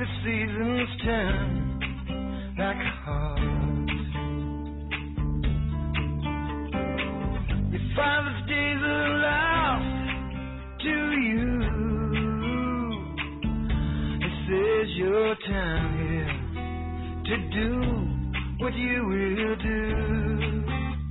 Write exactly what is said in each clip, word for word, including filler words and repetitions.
the seasons turn like hearts. Your father's days are lost to you. It says your time here to do what you will do.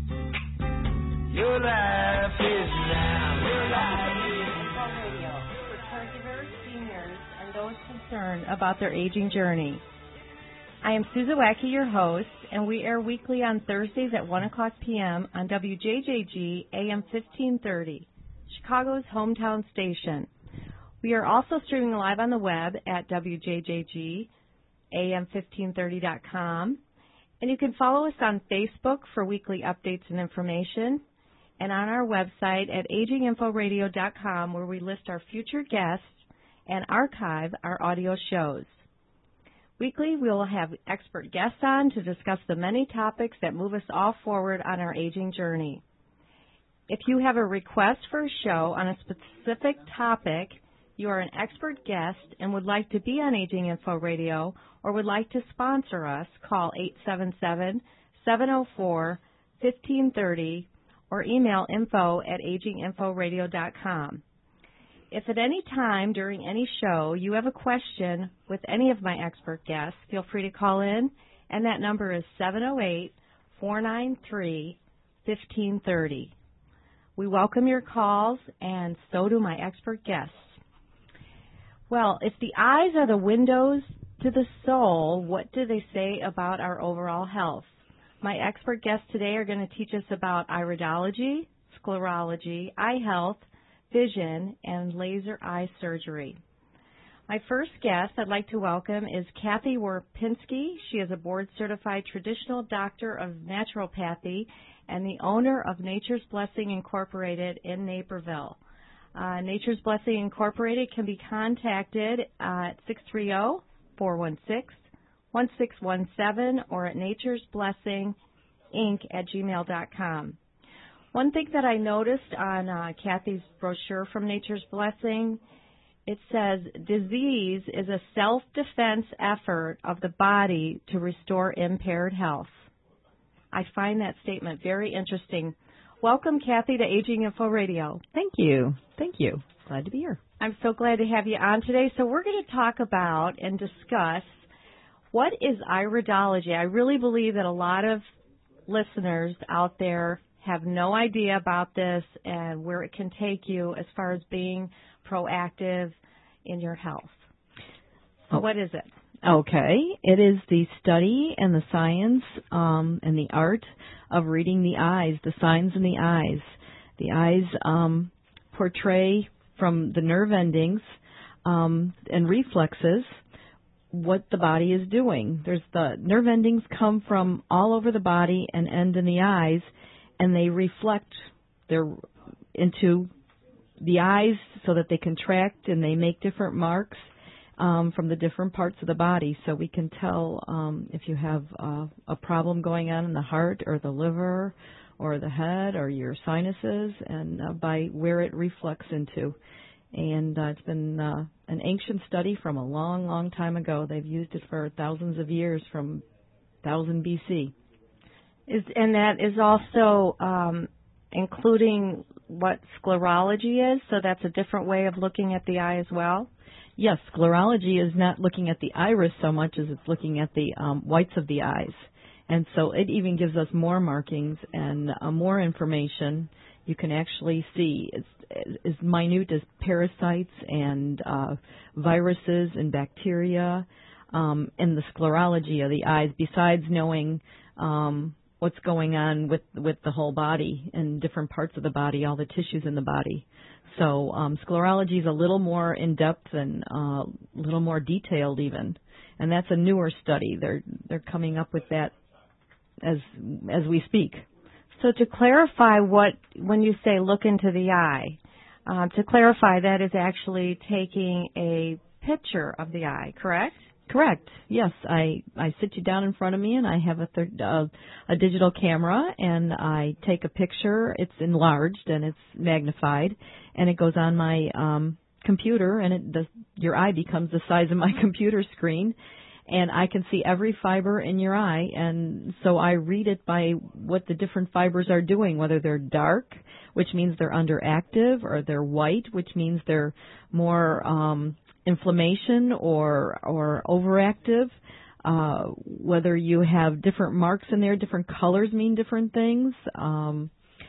Your life is now. Your life is Radio for caregivers, seniors, and those concerned about their aging journey. I am Susan Wackey, your host, and we air weekly on Thursdays at one o'clock p.m. on W J J G A M fifteen thirty, Chicago's hometown station. We are also streaming live on the web at W J J G A M fifteen thirty dot com, and you can follow us on Facebook for weekly updates and information, and on our website at aging info radio dot com, where we list our future guests and archive our audio shows. Weekly, we will have expert guests on to discuss the many topics that move us all forward on our aging journey. If you have a request for a show on a specific topic, you are an expert guest and would like to be on Aging Info Radio or would like to sponsor us, call eight seven seven, seven oh four, fifteen thirty or email info at aging info radio dot com. If at any time during any show you have a question with any of my expert guests, feel free to call in, and that number is seven oh eight, four nine three, fifteen thirty. We welcome your calls, and so do my expert guests. Well, if the eyes are the windows to the soul, what do they say about our overall health? My expert guests today are going to teach us about iridology, sclerology, eye health, vision, and laser eye surgery. My first guest I'd like to welcome is Kathy Warpinski. She is a board-certified traditional doctor of naturopathy and the owner of Nature's Blessing Incorporated in Naperville. Uh, Nature's Blessing Incorporated can be contacted uh, at six three zero, four one six, one six one seven or at nature's blessing inc at gmail dot com. One thing that I noticed on uh, Kathy's brochure from Nature's Blessing, it says, disease is a self-defense effort of the body to restore impaired health. I find that statement very interesting. Welcome, Kathy, to Aging Info Radio. Thank you. Thank you. Glad to be here. I'm so glad to have you on today. So we're going to talk about and discuss what is iridology. I really believe that a lot of listeners out there have no idea about this and where it can take you as far as being proactive in your health. So oh. what is it? Okay. It is the study and the science um, and the art of reading the eyes, the signs in the eyes. The eyes um, portray from the nerve endings um, and reflexes what the body is doing. There's the nerve endings come from all over the body and end in the eyes, and they reflect their into the eyes so that they contract and they make different marks um, from the different parts of the body. So we can tell um, if you have uh, a problem going on in the heart or the liver or the head or your sinuses, and uh, by where it reflects into. And uh, it's been uh, an ancient study from a long, long time ago. They've used it for thousands of years, from one thousand B C. Is, and that is also um, including what sclerology is, so that's a different way of looking at the eye as well? Yes, sclerology is not looking at the iris so much as it's looking at the um, whites of the eyes. And so it even gives us more markings and uh, more information. You can actually see it's as minute as parasites and uh, viruses and bacteria um, in the sclerology of the eyes, besides knowing um, what's going on with, with the whole body and different parts of the body, all the tissues in the body. So um, sclerology is a little more in-depth and uh, a little more detailed even, and that's a newer study. They're they're coming up with that as as we speak. So to clarify, what when you say look into the eye, um, to clarify, that is actually taking a picture of the eye, correct? Correct. Yes, I, I sit you down in front of me, and I have a, third, uh, a digital camera, and I take a picture. It's enlarged and it's magnified, and it goes on my um, computer, and it, the, your eye becomes the size of my computer screen, and I can see every fiber in your eye, and so I read it by what the different fibers are doing, whether they're dark, which means they're underactive, or they're white, which means they're more um, inflammation or or overactive. Uh, whether you have different marks in there, different colors mean different things. Um,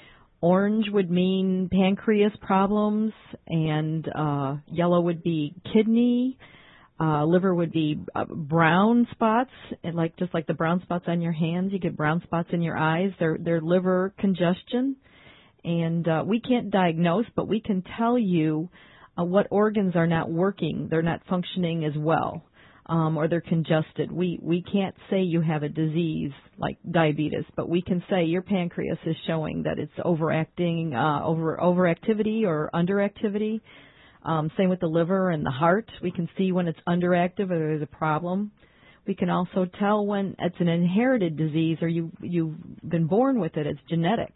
orange would mean pancreas problems, and uh, yellow would be kidney. Uh, liver would be uh, brown spots, and like just like the brown spots on your hands, you get brown spots in your eyes. They're, they're liver congestion, and uh, we can't diagnose, but we can tell you uh, what organs are not working. They're not functioning as well, um, or they're congested. We we can't say you have a disease like diabetes, but we can say your pancreas is showing that it's overacting, uh, over overactivity or underactivity. Um, same with the liver and the heart. We can see when it's underactive or there's a problem. We can also tell when it's an inherited disease or you, you've been born with it. It's genetic.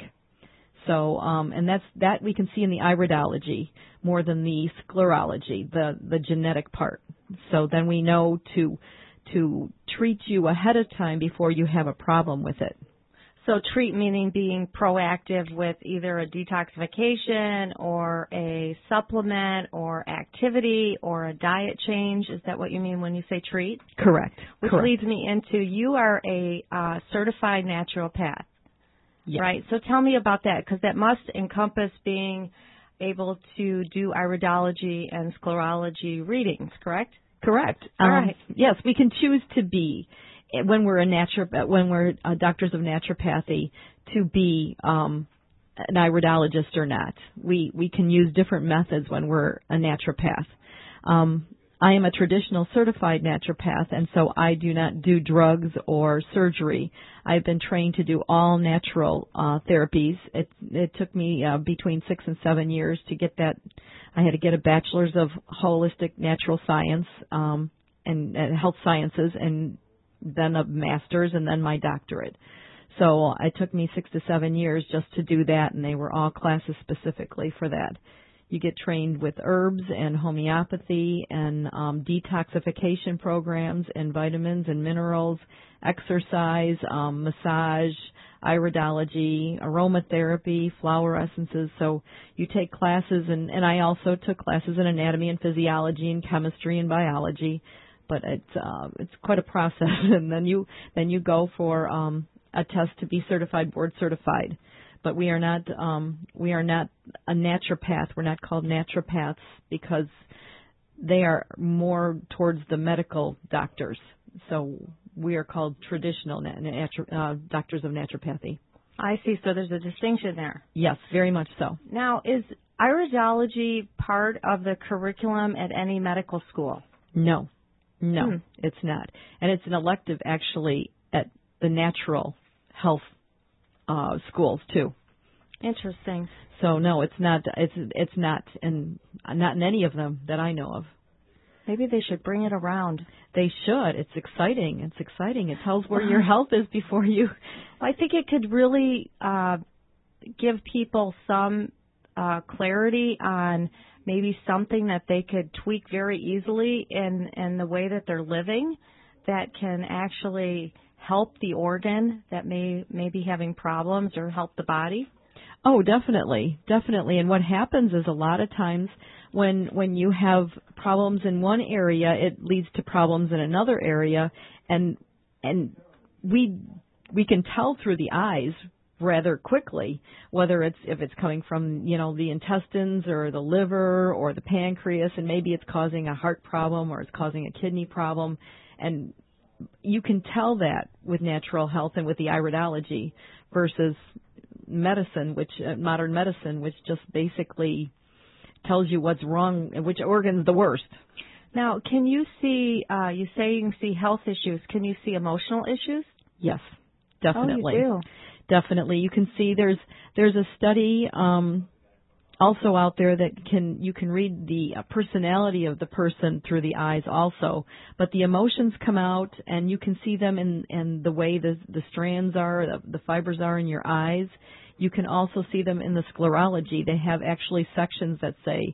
So, um, and that's that we can see in the iridology more than the sclerology, the, the genetic part. So then we know to to treat you ahead of time before you have a problem with it. So treat meaning being proactive with either a detoxification or a supplement or activity or a diet change. Is that what you mean when you say treat? Correct. Which Correct. leads me into you are a uh, certified naturopath, yes. right? So tell me about that, because that must encompass being able to do iridology and sclerology readings, correct? Correct. All um, right. Yes, we can choose to be. When we're a naturopath, when we're uh, doctors of naturopathy, to be um, an iridologist or not, we we can use different methods when we're a naturopath. Um, I am a traditional certified naturopath, and so I do not do drugs or surgery. I've been trained to do all natural uh, therapies. It it took me uh, between six and seven years to get that. I had to get a bachelor's of holistic natural science um, and, and health sciences, and then a master's, and then my doctorate. So it took me six to seven years just to do that, and they were all classes specifically for that. You get trained with herbs and homeopathy and um, detoxification programs and vitamins and minerals, exercise, um, massage, iridology, aromatherapy, flower essences. So you take classes, and, and I also took classes in anatomy and physiology and chemistry and biology. But it's uh, it's quite a process, and then you then you go for um, a test to be certified, board certified. But we are not um, we are not a naturopath. We're not called naturopaths because they are more towards the medical doctors. So we are called traditional nat- natu- uh, doctors of naturopathy. I see. So there's a distinction there. Yes, very much so. Now, is iridology part of the curriculum at any medical school? No. No, hmm. it's not. And it's an elective, actually, at the natural health uh, schools, too. Interesting. So, no, it's not. It's it's not in, not in any of them that I know of. Maybe they should bring it around. They should. It's exciting. It's exciting. It tells where your health is before you. I think it could really uh, give people some uh, clarity on maybe something that they could tweak very easily in, in the way that they're living that can actually help the organ that may, may be having problems or help the body? Oh, definitely. Definitely. And what happens is a lot of times when when you have problems in one area, it leads to problems in another area, and and we we can tell through the eyes rather quickly, whether it's if it's coming from, you know, the intestines or the liver or the pancreas, and maybe it's causing a heart problem or it's causing a kidney problem. And you can tell that with natural health and with the iridology versus medicine, which uh, modern medicine, which just basically tells you what's wrong and which organ's the worst. Now, can you see, uh, you say you can see health issues, can you see emotional issues? Yes, definitely. Oh, you do? Definitely. You can see there's there's a study um, also out there that can you can read the personality of the person through the eyes also, but the emotions come out and you can see them in, in the way the, the strands are, the, the fibers are in your eyes. You can also see them in the sclerology. They have actually sections that say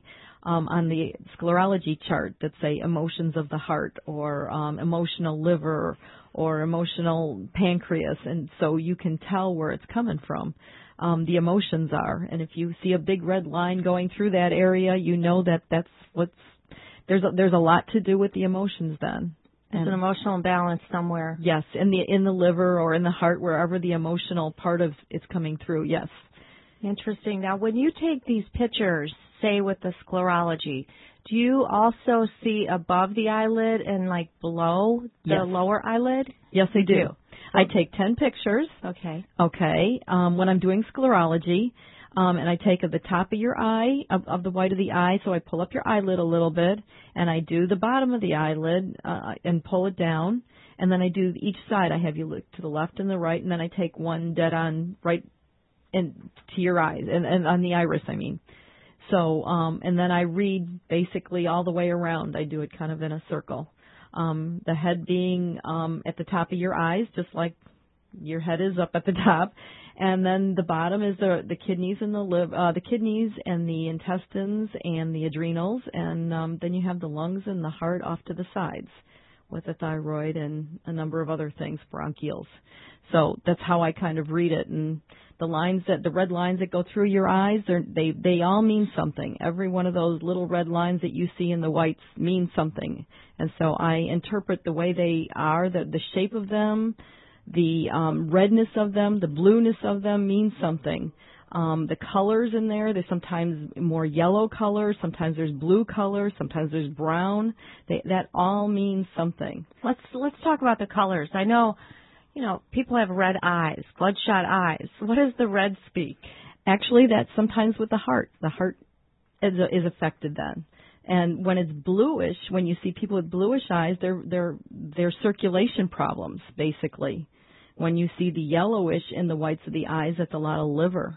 um, on the sclerology chart that say emotions of the heart or um, emotional liver or emotional pancreas, and so you can tell where it's coming from. Um, the emotions are, and if you see a big red line going through that area, you know that that's what's there's a, there's a lot to do with the emotions then. There's an emotional imbalance somewhere. Yes, in the in the liver or in the heart, wherever the emotional part of it's coming through. Yes. Interesting. Now, when you take these pictures, say with the sclerology, do you also see above the eyelid and like below the Yes. lower eyelid? Yes, I do. So, I take ten pictures. Okay. Okay. Um, when I'm doing sclerology, um, and I take at the top of your eye, of, of the white of the eye, so I pull up your eyelid a little bit, and I do the bottom of the eyelid uh, and pull it down, and then I do each side. I have you look to the left and the right, and then I take one dead on right in, to your eyes, and, and on the iris, I mean. So, um, and then I read basically all the way around. I do it kind of in a circle. Um, the head being um, at the top of your eyes, just like your head is up at the top, and then the bottom is the the kidneys and the liv- uh, the kidneys and the intestines and the adrenals, and um, then you have the lungs and the heart off to the sides, with the thyroid and a number of other things, bronchioles. So that's how I kind of read it, and the lines that the red lines that go through your eyes, they they all mean something. Every one of those little red lines that you see in the whites means something, and so I interpret the way they are, the the shape of them, the um, redness of them, the blueness of them means something. Um, the colors in there, there's sometimes more yellow color, sometimes there's blue color, sometimes there's brown. They, that all means something. Let's let's talk about the colors. I know, you know, people have red eyes, bloodshot eyes. What does the red speak? Actually, that's sometimes with the heart. The heart is, is affected then. And when it's bluish, when you see people with bluish eyes, they're they're they're circulation problems basically. When you see the yellowish in the whites of the eyes, that's a lot of liver.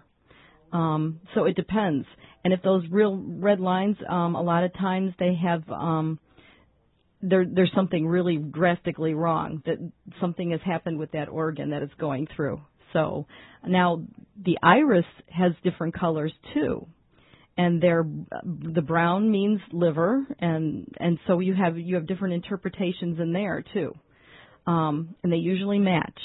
Um, so it depends. And if those real red lines, um, a lot of times they have um, there there's something really drastically wrong, that something has happened with that organ that it's going through. So now the iris has different colors too. And they're, the brown means liver, and, and so you have you have different interpretations in there too, um, and they usually match.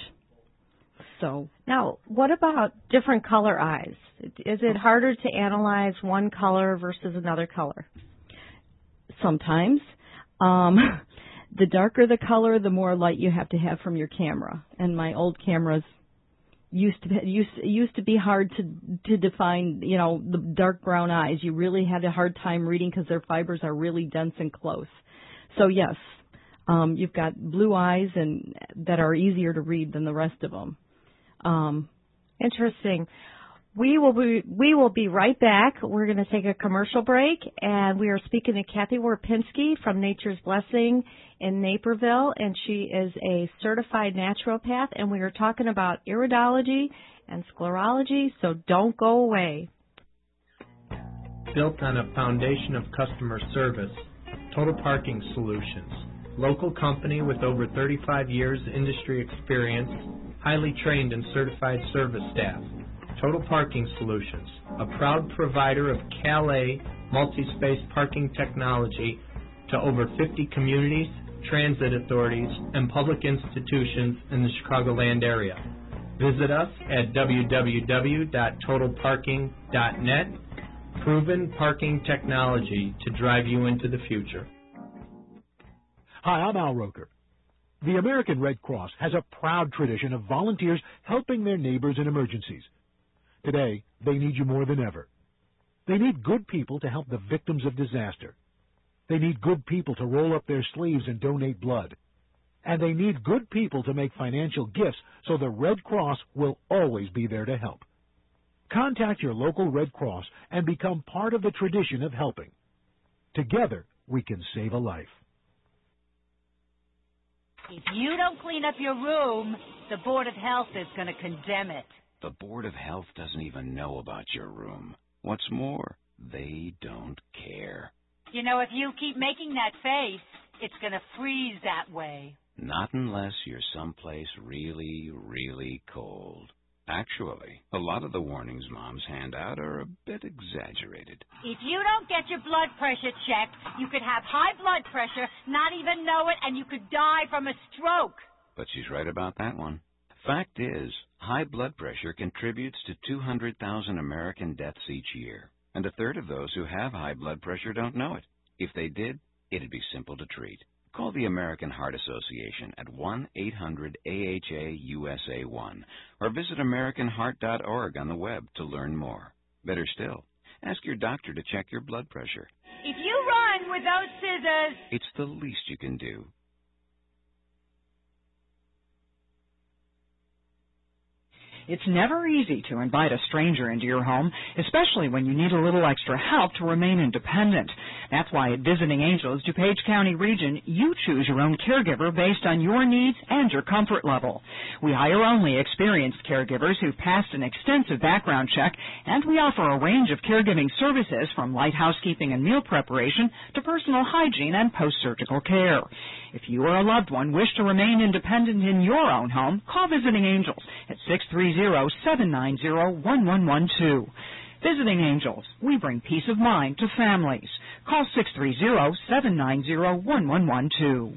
So now, what about different color eyes? Is it harder to analyze one color versus another color? Sometimes, um, the darker the color, the more light you have to have from your camera. And my old cameras used to used used to be hard to to define, you know, the dark brown eyes. You really had a hard time reading because their fibers are really dense and close. So yes, um, you've got blue eyes and that are easier to read than the rest of them. Um, Interesting. We will be we will be right back. We're going to take a commercial break, and we are speaking to Kathy Warpinski from Nature's Blessing in Naperville, and she is a certified naturopath, and we are talking about iridology and sclerology, so don't go away. Built on a foundation of customer service, Total Parking Solutions, local company with over thirty-five years industry experience, highly trained and certified service staff. Total Parking Solutions, a proud provider of Calais multi-space parking technology to over fifty communities, transit authorities, and public institutions in the Chicagoland area. Visit us at w w w dot total parking dot net. Proven parking technology to drive you into the future. Hi, I'm Al Roker. The American Red Cross has a proud tradition of volunteers helping their neighbors in emergencies. Today, they need you more than ever. They need good people to help the victims of disaster. They need good people to roll up their sleeves and donate blood. And they need good people to make financial gifts so the Red Cross will always be there to help. Contact your local Red Cross and become part of the tradition of helping. Together, we can save a life. If you don't clean up your room, the Board of Health is going to condemn it. The Board of Health doesn't even know about your room. What's more, they don't care. You know, if you keep making that face, it's going to freeze that way. Not unless you're someplace really, really cold. Actually, a lot of the warnings moms hand out are a bit exaggerated. If you don't get your blood pressure checked, you could have high blood pressure, not even know it, and you could die from a stroke. But she's right about that one. Fact is, high blood pressure contributes to two hundred thousand American deaths each year, and a third of those who have high blood pressure don't know it. If they did, it'd be simple to treat. Call the American Heart Association at one eight hundred A H A U S A one or visit American Heart dot org on the web to learn more. Better still, ask your doctor to check your blood pressure. If you run with those scissors, it's the least you can do. It's never easy to invite a stranger into your home, especially when you need a little extra help to remain independent. That's why at Visiting Angels, DuPage County Region, you choose your own caregiver based on your needs and your comfort level. We hire only experienced caregivers who've passed an extensive background check, and we offer a range of caregiving services from light housekeeping and meal preparation to personal hygiene and post-surgical care. If you or a loved one wish to remain independent in your own home, call Visiting Angels at six three zero, seven nine zero, one one one two. Visiting Angels, we bring peace of mind to families. Call six three zero, seven nine zero, one one one two.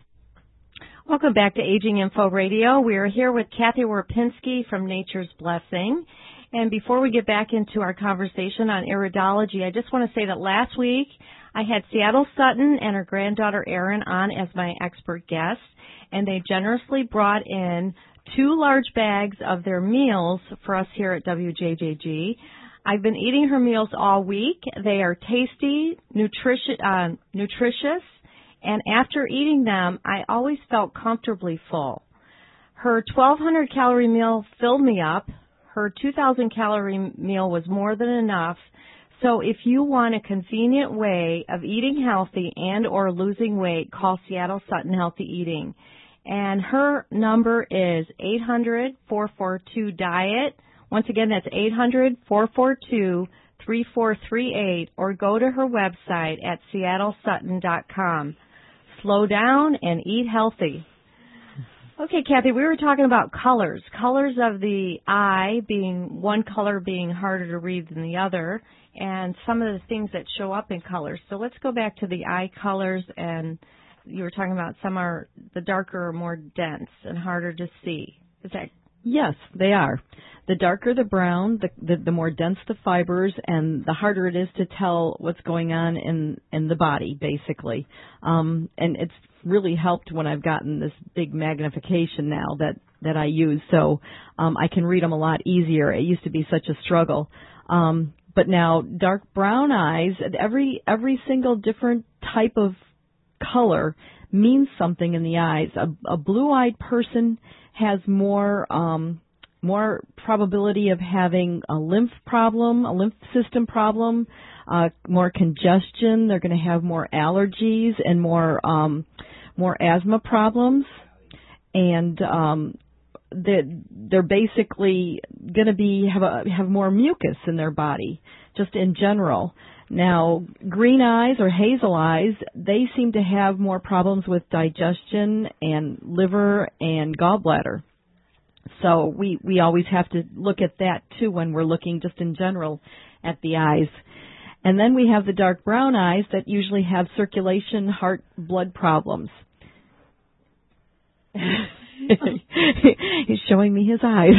Welcome back to Aging Info Radio. We are here with Kathy Warpinski from Nature's Blessing. And before we get back into our conversation on iridology, I just want to say that last week I had Seattle Sutton and her granddaughter Erin on as my expert guests, and they generously brought in two large bags of their meals for us here at W J J G. I've been eating her meals all week. They are tasty, nutritious, uh, nutritious, and after eating them, I always felt comfortably full. Her twelve hundred calorie meal filled me up. Her two thousand calorie meal was more than enough. So if you want a convenient way of eating healthy and or losing weight, call Seattle Sutton Healthy Eating. And her number is eight hundred, four four two, diet. Once again, that's eight hundred, four four two, three four three eight, or go to her website at seattle sutton dot com. Slow down and eat healthy. Okay, Kathy, we were talking about colors. Colors of the eye, being one color being harder to read than the other, and some of the things that show up in colors. So let's go back to the eye colors, and you were talking about some are the darker or more dense and harder to see. Is that? Yes, they are. The darker the brown, the, the the more dense the fibers, and the harder it is to tell what's going on in in the body, basically. Um, and it's really helped when I've gotten this big magnification now that that I use, so um, I can read them a lot easier. It used to be such a struggle. Um, but now dark brown eyes, every every single different type of color means something in the eyes. A, a blue-eyed person has more um, more probability of having a lymph problem, a lymph system problem, uh, more congestion. They're going to have more allergies and more um, more asthma problems, and um, they're, they're basically going to be have a, have more mucus in their body, just in general. Now, green eyes or hazel eyes, they seem to have more problems with digestion and liver and gallbladder. So we, we always have to look at that, too, when we're looking just in general at the eyes. And then we have the dark brown eyes that usually have circulation, heart, blood problems. He's showing me his eyes.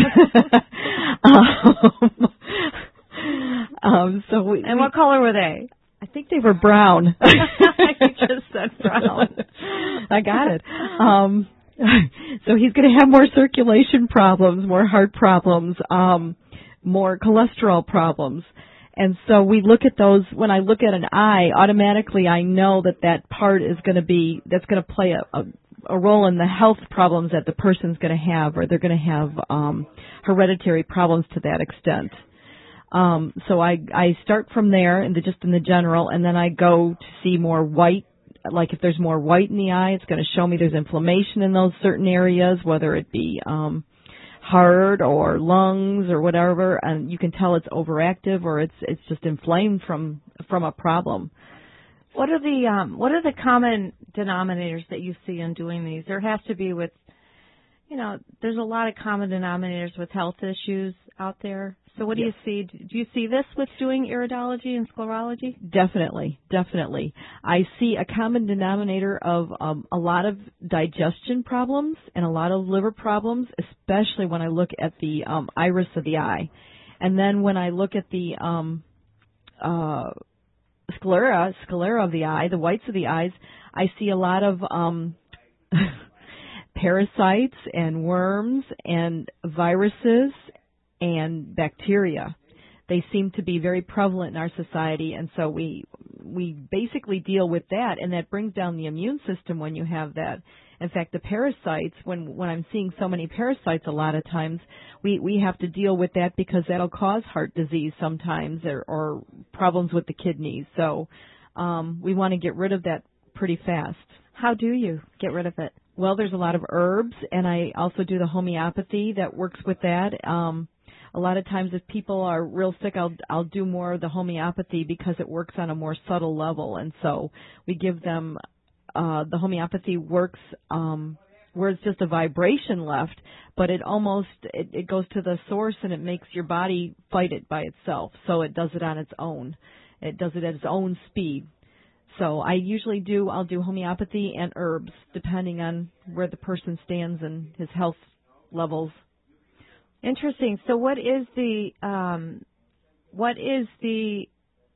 um, Um, so we, and what color were they? I think they were brown. You just said brown. I got it. Um, so he's going to have more circulation problems, more heart problems, um, more cholesterol problems. And so we look at those, when I look at an eye, automatically I know that that part is going to be, that's going to play a, a, a role in the health problems that the person's going to have, or they're going to have um, hereditary problems to that extent. Um, so I, I start from there, and the, just in the general, and then I go to see more white. Like if there's more white in the eye, it's going to show me there's inflammation in those certain areas, whether it be um, heart or lungs or whatever, and you can tell it's overactive or it's it's just inflamed from from a problem. What are the um, what are the common denominators that you see in doing these? There has to be with you know, there's a lot of common denominators with health issues out there. So what do Yes. you see? Do you see this with doing iridology and sclerology? Definitely, definitely. I see a common denominator of um, a lot of digestion problems and a lot of liver problems, especially when I look at the um, iris of the eye. And then when I look at the um, uh, sclera, sclera of the eye, the whites of the eyes, I see a lot of um, parasites and worms and viruses and bacteria. They seem to be very prevalent in our society, and so we we basically deal with that, and that brings down the immune system when you have that. In fact, the parasites, when when I'm seeing so many parasites a lot of times, we, we have to deal with that because that'll cause heart disease sometimes or, or problems with the kidneys. So um, we want to get rid of that pretty fast. How do you get rid of it? Well, there's a lot of herbs, and I also do the homeopathy that works with that. Um, A lot of times if people are real sick, I'll I'll do more of the homeopathy because it works on a more subtle level. And so we give them, uh, the homeopathy works um, where it's just a vibration left, but it almost, it, it goes to the source and it makes your body fight it by itself. So it does it on its own. It does it at its own speed. So I usually do, I'll do homeopathy and herbs depending on where the person stands and his health levels. Interesting. So what is the, um, what is the,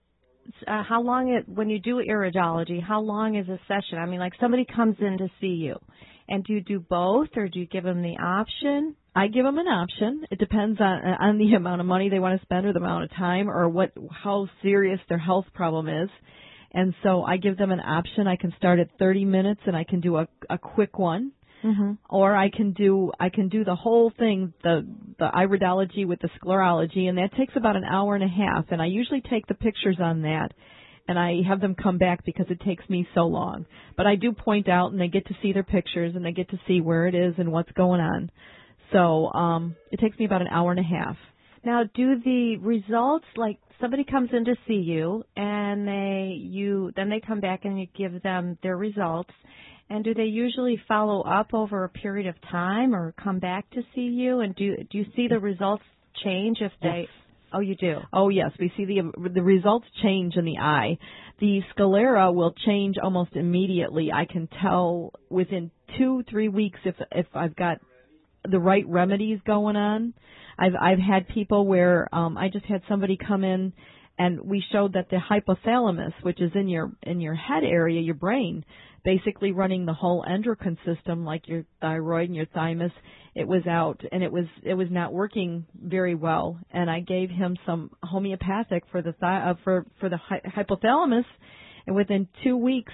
uh, how long it, when you do iridology, how long is a session? I mean, like somebody comes in to see you, and do you do both, or do you give them the option? I give them an option. It depends on on the amount of money they want to spend or the amount of time or what how serious their health problem is. And so I give them an option. I can start at thirty minutes and I can do a, a quick one. Mm-hmm. Or I can do I can do the whole thing, the the iridology with the sclerology, and that takes about an hour and a half. And I usually take the pictures on that, and I have them come back because it takes me so long. But I do point out, and they get to see their pictures, and they get to see where it is and what's going on. So um, it takes me about an hour and a half. Now, do the results, like somebody comes in to see you, and they you then they come back and you give them their results. And do they usually follow up over a period of time or come back to see you? And do do you see the results change if they... Yes. Oh, you do? Oh, yes. We see the the results change in the eye. The sclera will change almost immediately. I can tell within two, three weeks if if I've got the right remedies going on. I've I've had people where um, I just had somebody come in and we showed that the hypothalamus, which is in your in your head area, your brain, basically running the whole endocrine system, like your thyroid and your thymus, it was out and it was it was not working very well. And I gave him some homeopathic for the thi- uh, for for the hy- hypothalamus, and within two weeks,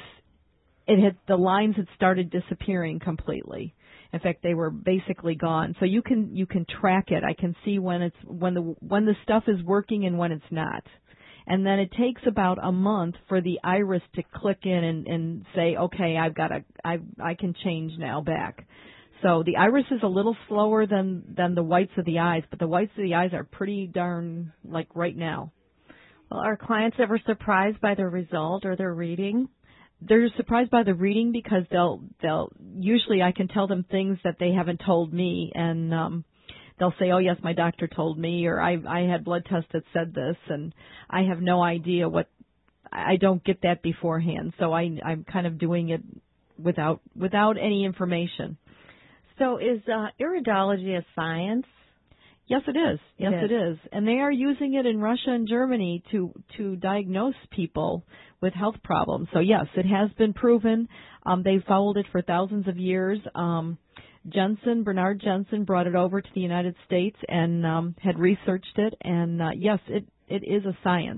it had the lines had started disappearing completely. In fact, they were basically gone. So you can you can track it. I can see when it's when the when the stuff is working and when it's not. And then it takes about a month for the iris to click in and, and say, okay, I've got a, I, I can change now back. So the iris is a little slower than, than the whites of the eyes, but the whites of the eyes are pretty darn like right now. Well, are clients ever surprised by their result or their reading? They're surprised by the reading because they'll, they'll, usually I can tell them things that they haven't told me, and, um, they'll say, oh, yes, my doctor told me, or I, I had blood tests that said this, and I have no idea what, I don't get that beforehand, so I, I'm kind of doing it without without any information. So is uh, iridology a science? Yes, it is. Yes, it is. it is. And they are using it in Russia and Germany to, to diagnose people with health problems. So, yes, it has been proven. Um, they've followed it for thousands of years. Um, Jensen, Bernard Jensen, brought it over to the United States and um, had researched it. And, uh, yes, it, it is a science.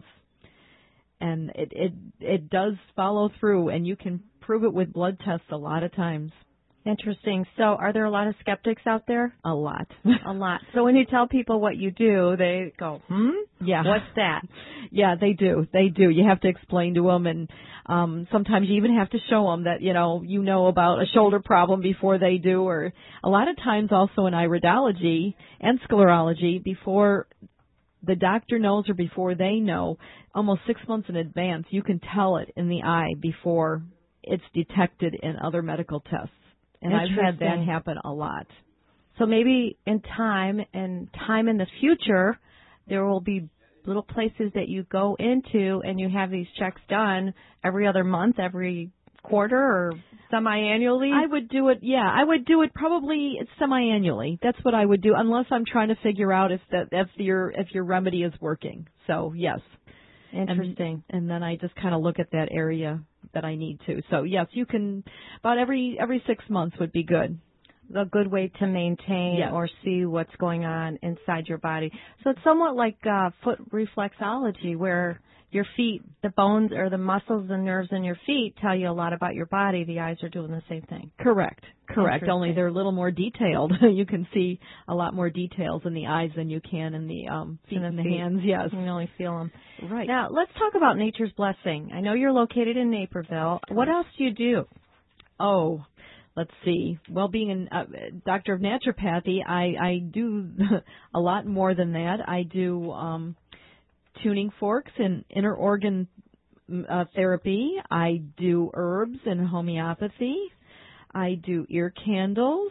And it, it, it does follow through, and you can prove it with blood tests a lot of times. Interesting. So are there a lot of skeptics out there? A lot. A lot. So when you tell people what you do, they go, hmm? Yeah. What's that? Yeah, they do. They do. You have to explain to them, and um, sometimes you even have to show them that, you know, you know about a shoulder problem before they do, or a lot of times also in iridology and sclerology, before the doctor knows or before they know, almost six months in advance, you can tell it in the eye before it's detected in other medical tests. And I've had that happen a lot. So maybe in time and time in the future, there will be little places that you go into and you have these checks done every other month, every quarter, or semi-annually? I would do it, yeah, I would do it probably semi-annually. That's what I would do, unless I'm trying to figure out if that if your if your remedy is working. So, yes. Interesting. And, and then I just kind of look at that area that I need to. So, yes, you can, about every every six months would be good. A good way to maintain yes. or see what's going on inside your body. So it's somewhat like uh, foot reflexology, where your feet, the bones or the muscles and nerves in your feet tell you a lot about your body. The eyes are doing the same thing. Correct. Correct. Only they're a little more detailed. You can see a lot more details in the eyes than you can in the um, feet and the feet. hands. Yes. You can only feel them. Right. Now, let's talk about Nature's Blessing. I know you're located in Naperville. What else do you do? Oh, let's see. Well, being a uh, doctor of naturopathy, I, I do a lot more than that. I do um, tuning forks and inner organ uh, therapy. I do herbs and homeopathy. I do ear candles.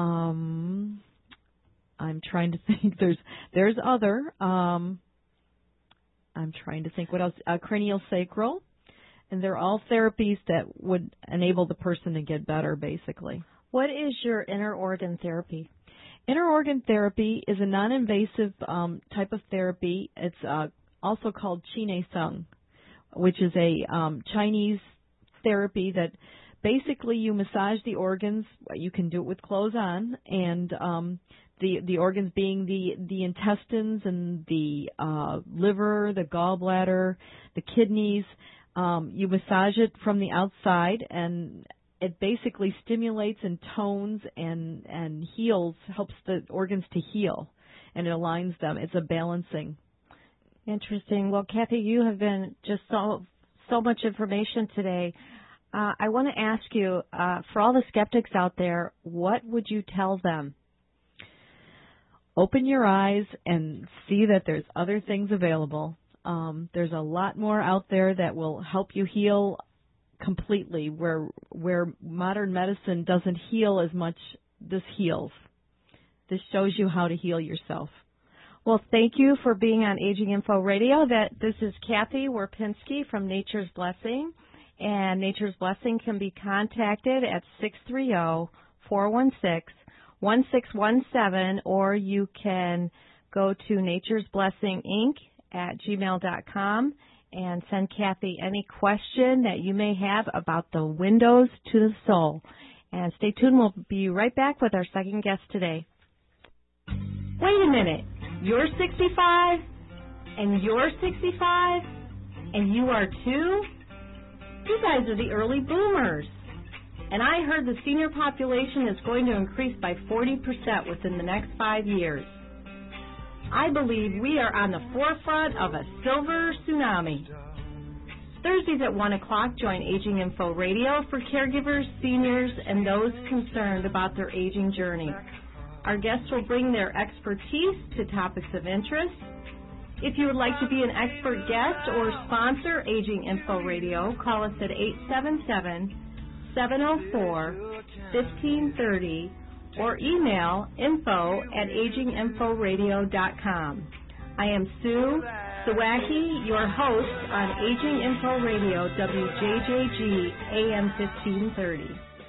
Um, I'm trying to think. There's there's other. Um, I'm trying to think what else. Uh, cranial sacral. And they're all therapies that would enable the person to get better, basically. What is your inner organ therapy? Inner organ therapy is a non-invasive um, type of therapy. It's uh, also called Qine Sung, which is a um, Chinese therapy that basically you massage the organs. You can do it with clothes on, and um, the the organs being the the intestines and the uh, liver, the gallbladder, the kidneys. Um, you massage it from the outside, and it basically stimulates and tones and, and heals, helps the organs to heal, and it aligns them. It's a balancing. Interesting. Well, Kathy, you have been just so so much information today. Uh, I want to ask you, uh, for all the skeptics out there, what would you tell them? Open your eyes and see that there's other things available. Um, there's a lot more out there that will help you heal completely, where where modern medicine doesn't heal as much. This heals. This shows you how to heal yourself. Well, thank you for being on Aging Info Radio. That this is Kathy Werpinski from Nature's Blessing, and Nature's Blessing can be contacted at six three zero, four one six, one six one seven, or you can go to Nature's Blessing Incorporated at gmail dot com and send Kathy any question that you may have about the windows to the soul. And stay tuned. We'll be right back with our second guest today. Wait a minute. You're sixty-five and you're sixty-five and you are too? You guys are the early boomers. And I heard the senior population is going to increase by forty percent within the next five years. I believe we are on the forefront of a silver tsunami. Thursdays at one o'clock, join Aging Info Radio for caregivers, seniors, and those concerned about their aging journey. Our guests will bring their expertise to topics of interest. If you would like to be an expert guest or sponsor Aging Info Radio, call us at eight seven seven, seven zero four, one five three zero or email info at aging info radio dot com. I am Sue Sawacki, your host on Aging Info Radio, W J J G, A M fifteen thirty.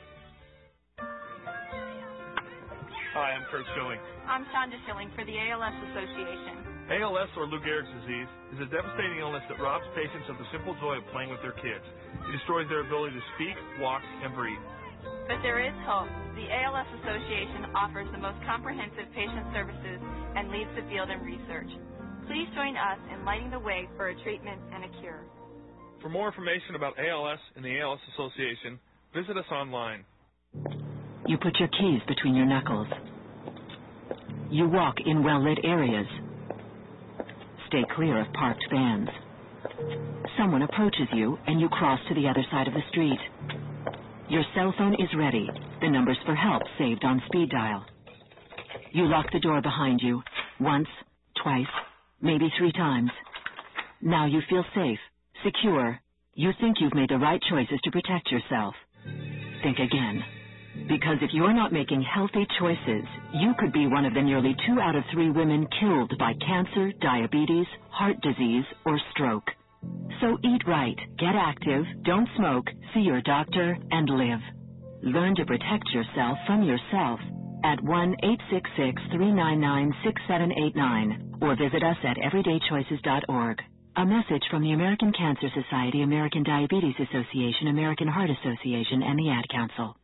Hi, I'm Kurt Schilling. I'm Shonda Schilling for the A L S Association. A L S, or Lou Gehrig's disease, is a devastating illness that robs patients of the simple joy of playing with their kids. It destroys their ability to speak, walk, and breathe. But there is hope. The A L S Association offers the most comprehensive patient services and leads the field in research. Please join us in lighting the way for a treatment and a cure. For more information about A L S and the A L S Association, visit us online. You put your keys between your knuckles. You walk in well-lit areas. Stay clear of parked vans. Someone approaches you and you cross to the other side of the street. Your cell phone is ready. The numbers for help saved on speed dial. You lock the door behind you once, twice, maybe three times. Now you feel safe, secure. You think you've made the right choices to protect yourself. Think again. Because if you're not making healthy choices, you could be one of the nearly two out of three women killed by cancer, diabetes, heart disease, or stroke. So eat right, get active, don't smoke, see your doctor, and live. Learn to protect yourself from yourself at one eight six six, three nine nine, six seven eight nine or visit us at everyday choices dot org. A message from the American Cancer Society, American Diabetes Association, American Heart Association, and the Ad Council.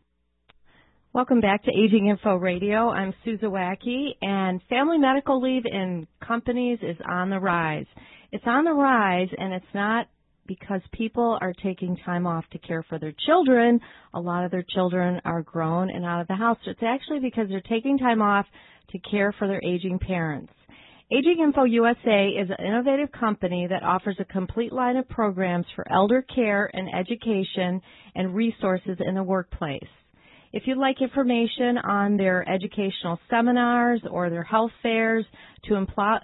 Welcome back to Aging Info Radio. I'm Susan Wackey, and family medical leave in companies is on the rise. It's on the rise, and it's not because people are taking time off to care for their children. A lot of their children are grown and out of the house. It's actually because they're taking time off to care for their aging parents. Aging Info U S A is an innovative company that offers a complete line of programs for elder care and education and resources in the workplace. If you'd like information on their educational seminars or their health fairs to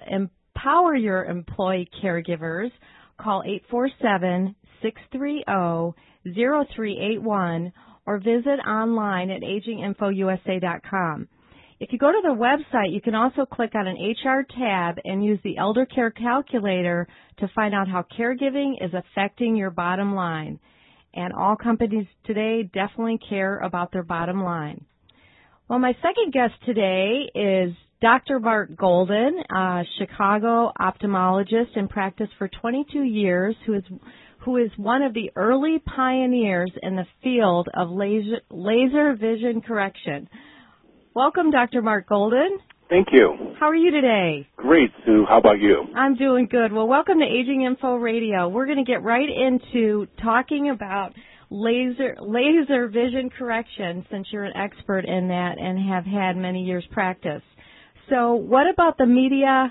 empower your employee caregivers, call eight four seven, six three zero, zero three eight one or visit online at aging info u s a dot com. If you go to their website, you can also click on an H R tab and use the Elder Care Calculator to find out how caregiving is affecting your bottom line. And all companies today definitely care about their bottom line. Well, my second guest today is Doctor Mark Golden, a Chicago ophthalmologist in practice for twenty-two years, who is who is one of the early pioneers in the field of laser, laser vision correction. Welcome, Doctor Mark Golden. Thank you. How are you today? Great, Sue. How about you? I'm doing good. Well, welcome to Aging Info Radio. We're going to get right into talking about laser laser vision correction, since you're an expert in that and have had many years practice. So what about the media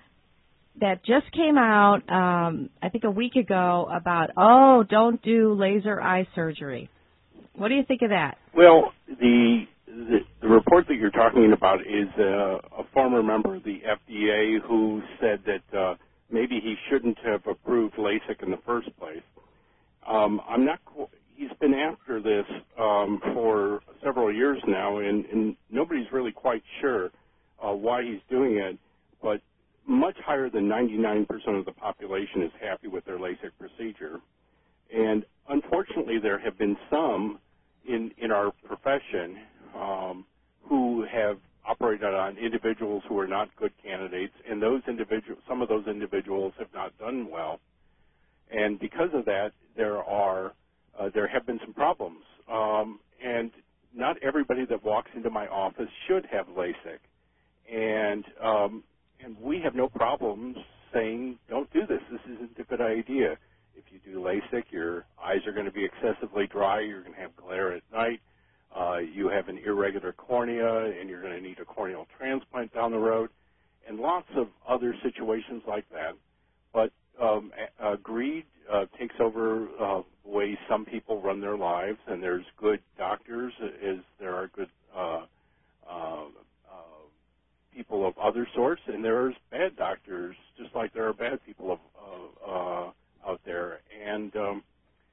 that just came out, um, I think a week ago, about, oh, don't do laser eye surgery? What do you think of that? Well, the The, the report that you're talking about is uh, a former member of the F D A who said that uh, maybe he shouldn't have approved LASIK in the first place. Um, I'm not. He's been after this um, for several years now, and, and nobody's really quite sure uh, why he's doing it. But much higher than ninety-nine percent of the population is happy with their LASIK procedure, and unfortunately, there have been some in in our profession Um, who have operated on individuals who are not good candidates, and those individuals, some of those individuals have not done well. And because of that, there are, uh, there have been some problems. Um, and not everybody that walks into my office should have LASIK. And, um, and we have no problems saying, don't do this. This isn't a good idea. If you do LASIK, your eyes are going to be excessively dry. You're going to have glare at night. Uh, you have an irregular cornea, and you're going to need a corneal transplant down the road, and lots of other situations like that. But um, uh, greed uh, takes over uh, the way some people run their lives, and there's good doctors as there are good uh, uh, uh, people of other sorts, and there's bad doctors, just like there are bad people of, uh, uh, out there. And um,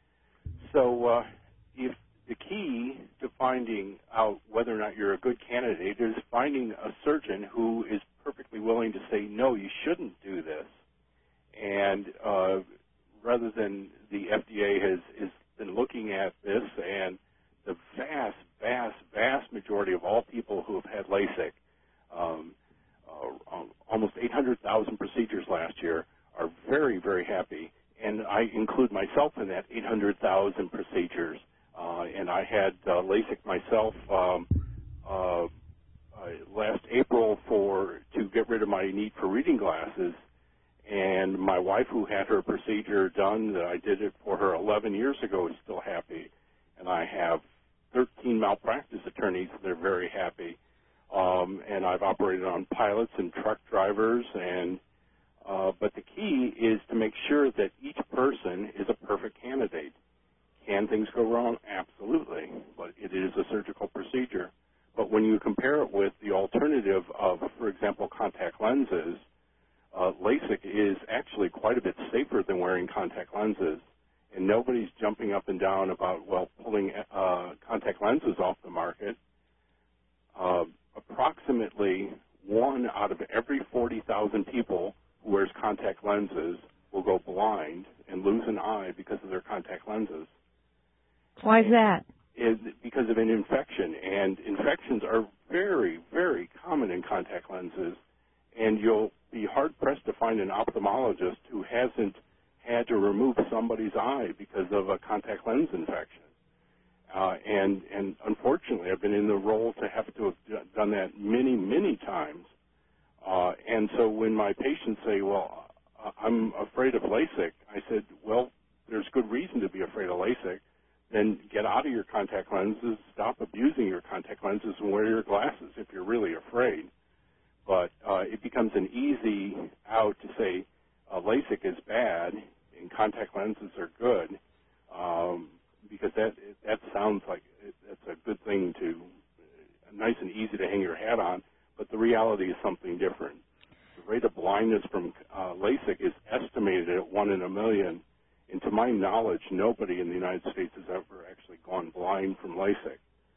so uh, if the key to finding out whether or not you're a good candidate is finding a surgeon who is perfectly willing to say, no, you shouldn't do this. And uh, rather than the F D A has, has been looking at this, and the vast, vast, vast majority of all people who have had LASIK, um, uh, almost eight hundred thousand procedures last year, are very, very happy. And I include myself in that eight hundred thousand procedures. Uh, and I had uh, LASIK myself um, uh, uh, last April for to get rid of my need for reading glasses. And my wife, who had her procedure done, I did it for her eleven years ago, is still happy. And I have thirteen malpractice attorneys that are very happy. Um, and I've operated on pilots and truck drivers. And uh, but the key is to make sure that each person is a perfect candidate. Can things go wrong? Absolutely, but it is a surgical procedure. But when you compare it with the alternative of, for example, contact lenses, uh, LASIK is actually quite a bit safer than wearing contact lenses. and nobody's jumping up and down about, well, pulling uh, contact lenses off the market. Uh, approximately one out of every forty thousand people who wears contact lenses will go blind and lose an eye because of their contact lenses. Why is that? Is because of an infection, and infections are very, very common in contact lenses, and you'll be hard-pressed to find an ophthalmologist who hasn't had to remove somebody's eye because of a contact lens infection. Uh, and, and unfortunately, I've been in the role to have to have done that many, many times. Uh, and so when my patients say, well, I'm afraid of LASIK, I said, well, there's good reason to be afraid of LASIK. Then get out of your contact lenses, stop abusing your contact lenses, and wear your glasses if you're really afraid. But uh, it becomes an easy out to say uh, LASIK is bad and contact lenses are good, um, because that that sounds like it, that's a good thing to, uh, nice and easy to hang your hat on. But the reality is something different. The rate of blindness from uh, LASIK is estimated at one in a million. And to my knowledge, nobody in the United States has ever actually gone blind from LASIK.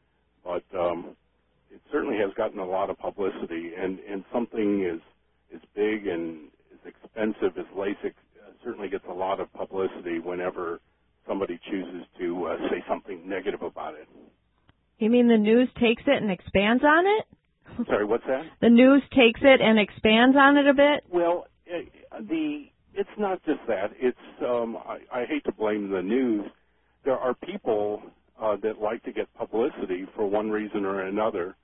But um, it certainly has gotten a lot of publicity, and, and something as, as big and as expensive as LASIK uh, certainly gets a lot of publicity whenever somebody chooses to uh, say something negative about it. You mean the news takes it and expands on it? Sorry, what's that? The news takes it and expands on it a bit? Well, uh, the... It's not just that. It's um, I, I hate to blame the news. There are people uh, that like to get publicity for one reason or another,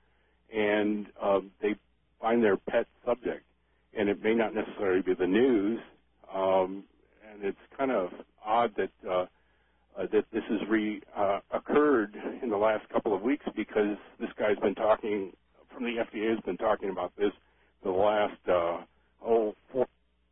and uh, they find their pet subject. And it may not necessarily be the news. Um, and it's kind of odd that uh, uh, that this has re uh, occurred in the last couple of weeks, because this guy's been talking from the F D A has been talking about this for the last uh, oh four.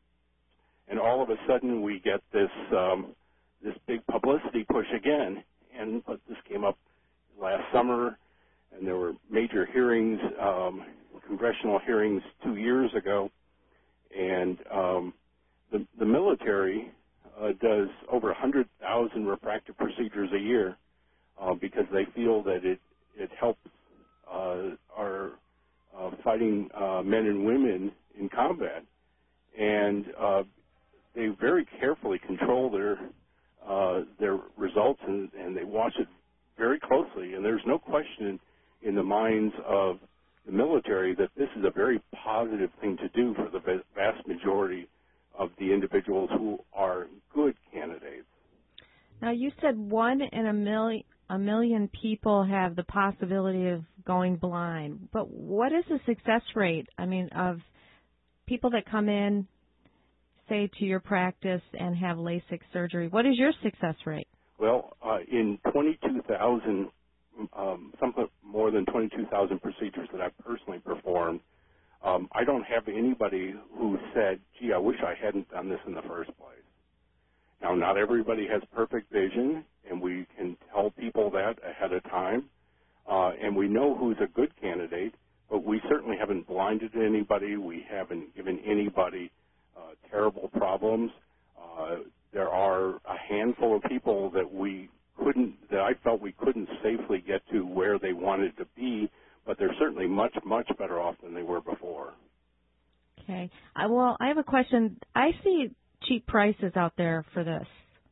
And all of a sudden, we get this um, this big publicity push again. And but this came up last summer, and there were major hearings, um, congressional hearings two years ago. And um, the, the military uh, does over one hundred thousand refractive procedures a year uh, because they feel that it it helps uh, our uh, fighting uh, men and women in combat. And uh, they very carefully control their uh, their results, and, and they watch it very closely. And there's no question in the minds of the military that this is a very positive thing to do for the vast majority of the individuals who are good candidates. Now, you said one in a million a million people have the possibility of going blind. But what is the success rate, I mean, of people that come in, say, to your practice and have LASIK surgery? What is your success rate? Well, uh, in twenty-two thousand, um, something more than twenty-two thousand procedures that I've personally performed, um, I don't have anybody who said, gee, I wish I hadn't done this in the first place. Now, not everybody has perfect vision, and we can tell people that ahead of time, uh, and we know who's a good candidate, but we certainly haven't blinded anybody. We haven't given anybody Uh, terrible problems. Uh, there are a handful of people that we couldn't, that I felt we couldn't safely get to where they wanted to be, but they're certainly much, much better off than they were before. Okay. I, well, I have a question. I see cheap prices out there for this,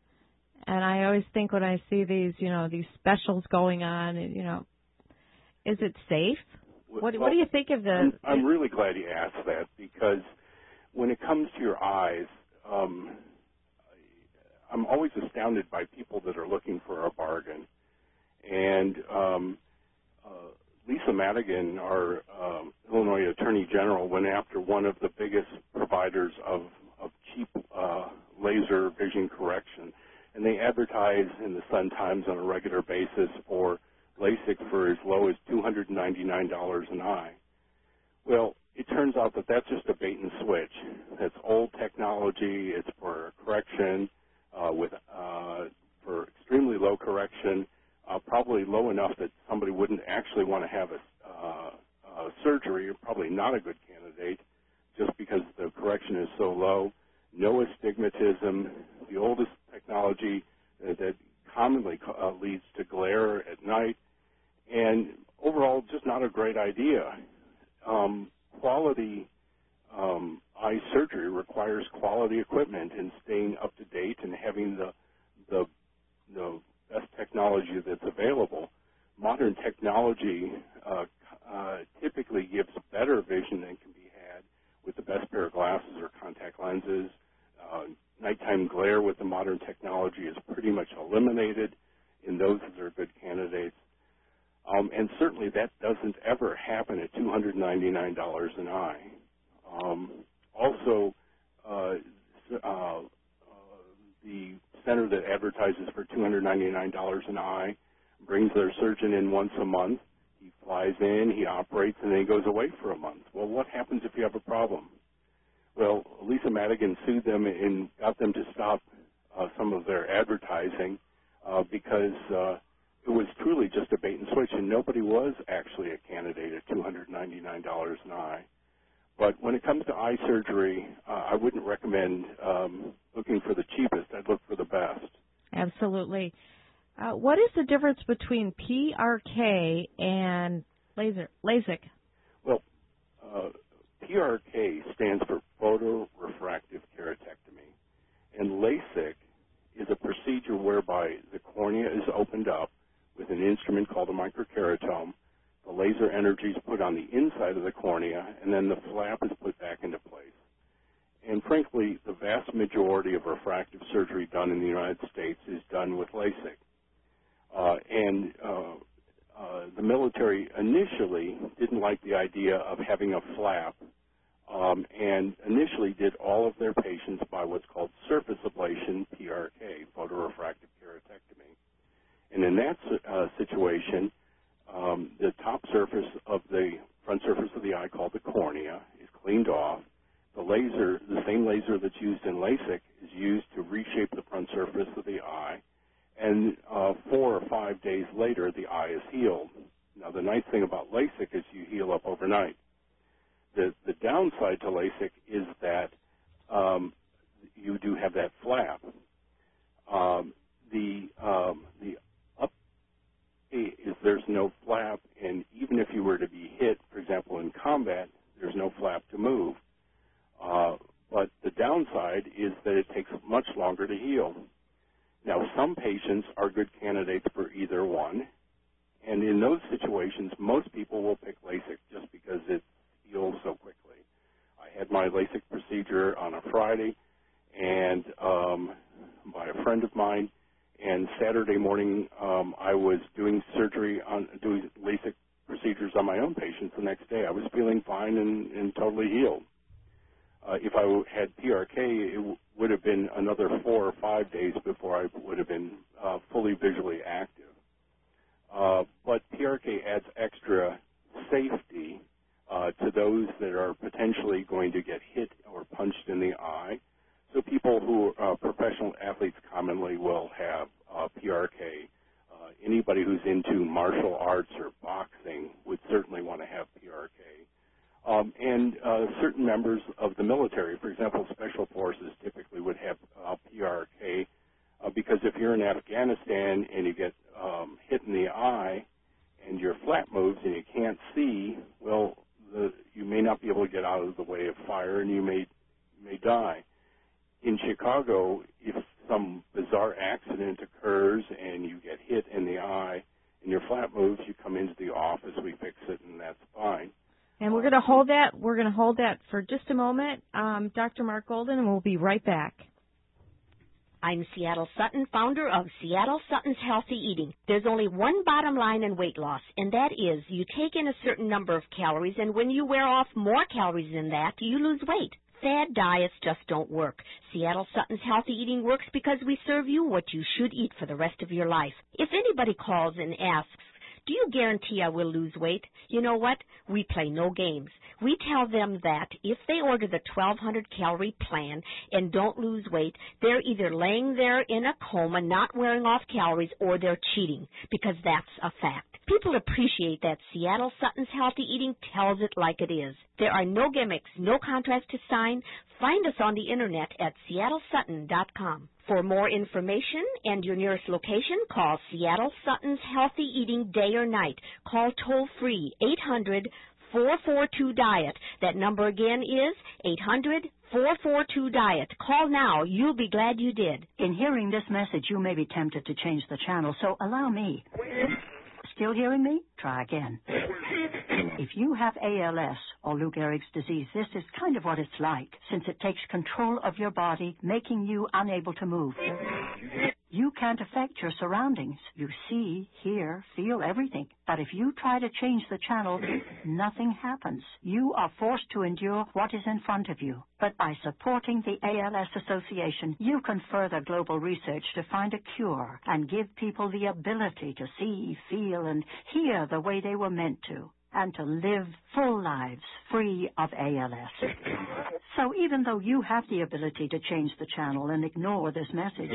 and I always think when I see these, you know, these specials going on, you know, is it safe? What, well, what do you think of the? I'm, I'm really glad you asked that, because when it comes to your eyes, um, I'm always astounded by people that are looking for a bargain. And um, uh, Lisa Madigan, our um, Illinois Attorney General, went after one of the biggest providers of, of cheap uh, laser vision correction. And they advertise in the Sun-Times on a regular basis for LASIK for as low as two hundred ninety-nine dollars an eye. Well, it turns out that that's just a bait and switch. That's old technology. It's for correction uh, with uh, for extremely low correction, uh, probably low enough that somebody wouldn't actually want to have a, uh, a surgery. Or probably not a good candidate, just because the correction is so low. No astigmatism. The oldest technology uh, that commonly uh, leads to glare at night, and overall just not a great idea. Um, quality um, eye surgery requires quality equipment and staying up to date and having the, the, the best technology that's available. Modern technology uh, uh, typically gives better vision than can be had with the best pair of glasses or contact lenses. Uh, nighttime glare with the modern technology is pretty much eliminated in those that are good candidates. Um, and certainly that doesn't ever happen at two hundred ninety-nine dollars an eye. Um, also, uh, uh, uh, the center that advertises for two hundred ninety-nine dollars an eye brings their surgeon in once a month. He flies in, he operates, and then he goes away for a month. Well, what happens if you have a problem? Well, Lisa Madigan sued them and got them to stop uh, some of their advertising uh, because uh, it was truly just a bait and switch, and nobody was actually a candidate at two hundred ninety-nine dollars an eye. But when it comes to eye surgery, uh, I wouldn't recommend um, looking for the cheapest. I'd look for the best. Absolutely. Uh, what is the difference between P R K and laser LASIK? Well, uh, P R K stands for photorefractive keratectomy, and LASIK is a procedure whereby the cornea is opened up with an instrument called a microkeratome. The laser energy is put on the inside of the cornea, and then the flap is put back into place. And frankly, the vast majority of refractive surgery done in the United States is done with LASIK. Uh, and uh, uh, the military initially didn't like the idea of having a flap, um, and initially did all of their patients by what's called surface ablation, P R K, photorefractive keratectomy. And in that uh, situation, um, the top surface of the front surface of the eye, called the cornea, is cleaned off. The laser, the same laser that's used in LASIK, is used to reshape the front surface of the eye. And uh, four or five days later, the eye is healed. Now, the nice thing about LASIK is you heal up overnight. The, the downside to LASIK is that um, you do have that flap. Um, the um, the up is there's no flap, and even if you were to be hit, for example, in combat, there's no flap to move. Uh, but the downside is that it takes much longer to heal. Now, some patients are good candidates for either one, and in those situations, most people will pick LASIK just because it heals so quickly. I had my LASIK procedure on a Friday, and um, by a friend of mine, and Saturday morning um, I was doing surgery on doing LASIK procedures on my own patients the next day. I was feeling fine and, and totally healed. Uh, if I had P R K, it w- would have been another four or five days before I would have been uh, fully visually active. Uh, but P R K adds extra safety uh, to those that are potentially going to get hit or punched in the eye. So people who are uh, professional athletes commonly will have uh, P R K. Uh, anybody who's into martial arts or boxing would certainly want to have P R K. Um, and uh, certain members of the military, for example, Special Forces, typically would have uh, P R K uh, because if you're in Afghanistan and you get um, hit in the eye and your flap moves and you can't see, well, the, you may not be able to get out of the way of fire and you may may die. In Chicago, if some bizarre accident occurs and you get hit in the eye and your flap moves, you come into the office, we fix it, and that's fine. And we're going to hold that. We're going to hold that for just a moment. Um, Doctor Mark Golden, and we'll be right back. I'm Seattle Sutton, founder of Seattle Sutton's Healthy Eating. There's only one bottom line in weight loss, and that is you take in a certain number of calories, and when you wear off more calories than that, you lose weight. Fad diets just don't work. Seattle Sutton's Healthy Eating works because we serve you what you should eat for the rest of your life. If anybody calls and asks, do you guarantee I will lose weight? You know what? We play no games. We tell them that if they order the twelve hundred calorie plan and don't lose weight, they're either laying there in a coma, not wearing off calories, or they're cheating, because that's a fact. People appreciate that Seattle Sutton's Healthy Eating tells it like it is. There are no gimmicks, no contracts to sign. Find us on the internet at seattle sutton dot com. For more information and your nearest location, call Seattle Sutton's Healthy Eating day or night. Call toll-free eight hundred, four four two, diet. That number again is eight hundred, four four two, diet. Call now. You'll be glad you did. In hearing this message, you may be tempted to change the channel, so allow me. Still hearing me? Try again. If you have A L S or Lou Gehrig's disease, this is kind of what it's like, since it takes control of your body, making you unable to move. You can't affect your surroundings. You see, hear, feel everything. But if you try to change the channel, nothing happens. You are forced to endure what is in front of you. But by supporting the A L S Association, you can further global research to find a cure and give people the ability to see, feel, and hear the way they were meant to, and to live full lives free of A L S. So even though you have the ability to change the channel and ignore this message,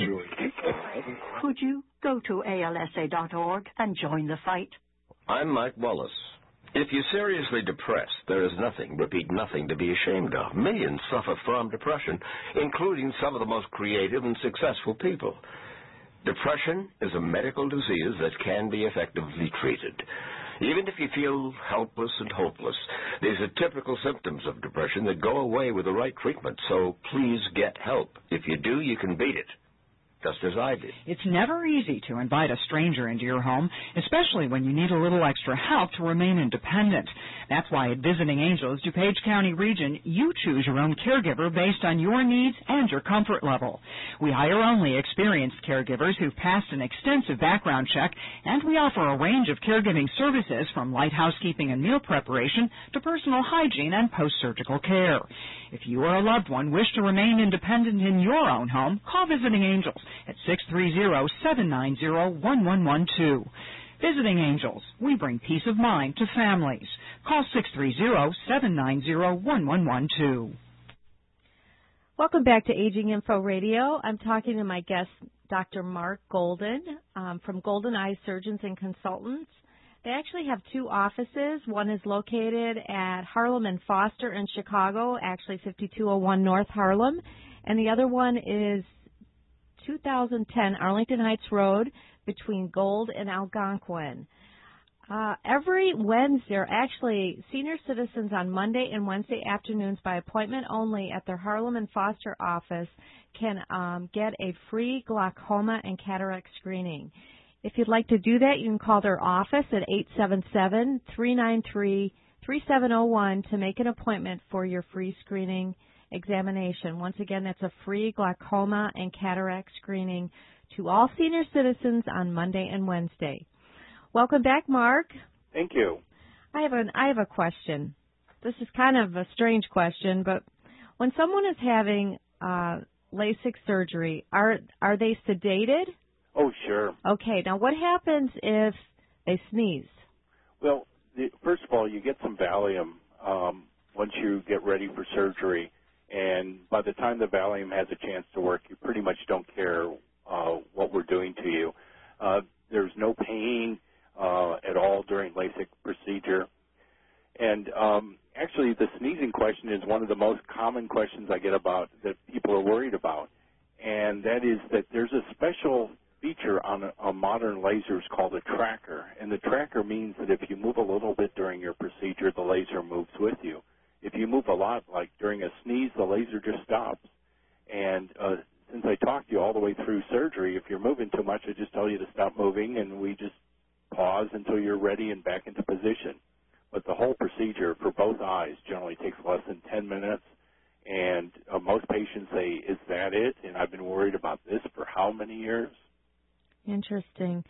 could you go to A L S A dot org and join the fight? I'm Mike Wallace. If you're seriously depressed, there is nothing, repeat, nothing to be ashamed of. Millions suffer from depression, including some of the most creative and successful people. Depression is a medical disease that can be effectively treated. Even if you feel helpless and hopeless, these are typical symptoms of depression that go away with the right treatment, so please get help. If you do, you can beat it, just as I did. It's never easy to invite a stranger into your home, especially when you need a little extra help to remain independent. That's why at Visiting Angels, DuPage County Region, you choose your own caregiver based on your needs and your comfort level. We hire only experienced caregivers who've passed an extensive background check, and we offer a range of caregiving services from light housekeeping and meal preparation to personal hygiene and post-surgical care. If you or a loved one wish to remain independent in your own home, call Visiting Angels at six three zero, seven nine zero, one one one two. Visiting Angels, we bring peace of mind to families. Call six three zero, seven nine zero, one one one two. Welcome back to Aging Info Radio. I'm talking to my guest, Doctor Mark Golden, um, from Golden Eye Surgeons and Consultants. They actually have two offices. One is located at Harlem and Foster in Chicago, actually fifty-two oh one North Harlem, and the other one is two thousand ten Arlington Heights Road between Gold and Algonquin. Uh, every Wednesday, or actually senior citizens on Monday and Wednesday afternoons by appointment only at their Harlem and Foster office can um, get a free glaucoma and cataract screening. If you'd like to do that, you can call their office at eight seven seven, three nine three, three seven zero one to make an appointment for your free screening examination. Once again, that's a free glaucoma and cataract screening to all senior citizens on Monday and Wednesday. Welcome back, Mark. Thank you. I have an I have a question. This is kind of a strange question, but when someone is having uh, LASIK surgery, are are they sedated? Oh, sure. Okay. Now, what happens if they sneeze? Well, the, first of all, you get some Valium um, once you get ready for surgery, and by the time the Valium has a chance to work, you pretty much don't care uh, what we're doing to you. Uh, there's no pain uh, at all during LASIK procedure. And um, actually, the sneezing question is one of the most common questions I get about that people are worried about, and that is that there's a special feature on, a, on modern lasers called a tracker, and the tracker means that if you move a little bit during your procedure, the laser moves with you. If you move a lot, like during a sneeze, the laser just stops. And uh, since I talked to you all the way through surgery, if you're moving too much, I just tell you to stop moving, and we just pause until you're ready and back into position. But the whole procedure for both eyes generally takes less than ten minutes, and uh, most patients say, is that it? And I've been worried about this for how many years? Interesting.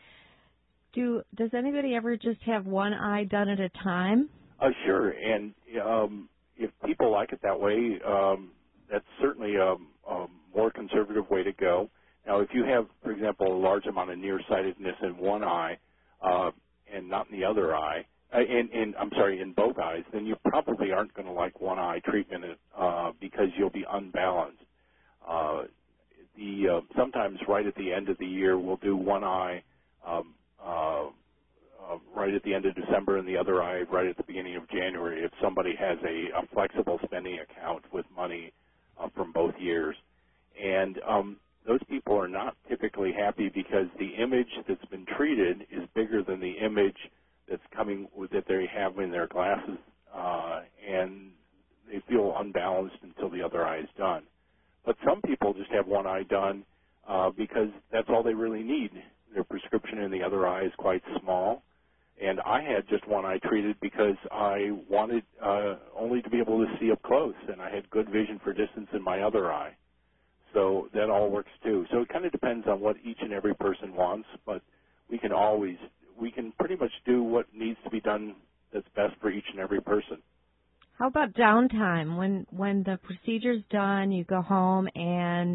Do does anybody ever just have one eye done at a time? Uh, sure, and um, if people like it that way, um, that's certainly a, a more conservative way to go. Now, if you have, for example, a large amount of nearsightedness in one eye uh, and not in the other eye, uh, in, in I'm sorry, in both eyes, then you probably aren't going to like one eye treatment uh, because you'll be unbalanced. Uh, The, uh, sometimes right at the end of the year, we'll do one eye um, uh, uh, right at the end of December and the other eye right at the beginning of January if somebody has a, a flexible spending account with money uh, from both years. And um, those people are not typically happy because the image that's been treated is bigger than the image that's coming with, that they have in their glasses, uh, and they feel unbalanced until the other eye is done. But some people just have one eye done uh, because that's all they really need. Their prescription in the other eye is quite small. And I had just one eye treated because I wanted uh, only to be able to see up close, and I had good vision for distance in my other eye. So that all works too. So it kind of depends on what each and every person wants, but we can always, we can pretty much do what needs to be done that's best for each and every person. How about downtime? When when the procedure's done, you go home, and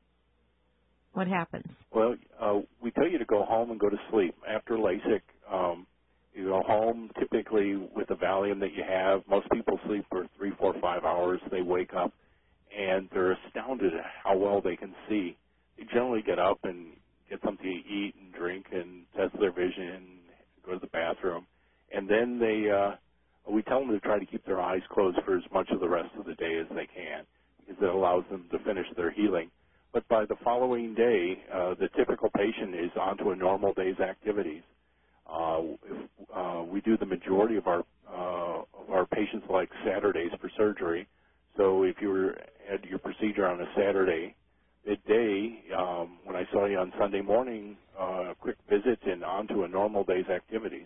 what happens? Well, uh, we tell you to go home and go to sleep. After LASIK, um, you go home typically with the Valium that you have. Most people sleep for three, four, five hours. They wake up, and they're astounded at how well they can see. They generally get up and get something to eat and drink and test their vision, go to the bathroom, and then they uh, we tell them to try to keep their eyes closed for as much of the rest of the day as they can, because it allows them to finish their healing. But by the following day, uh, the typical patient is on to a normal day's activities. Uh, if, uh, we do the majority of our uh, of our patients like Saturdays for surgery. So if you were at your procedure on a Saturday midday, um, when I saw you on Sunday morning, uh, a quick visit and on to a normal day's activities.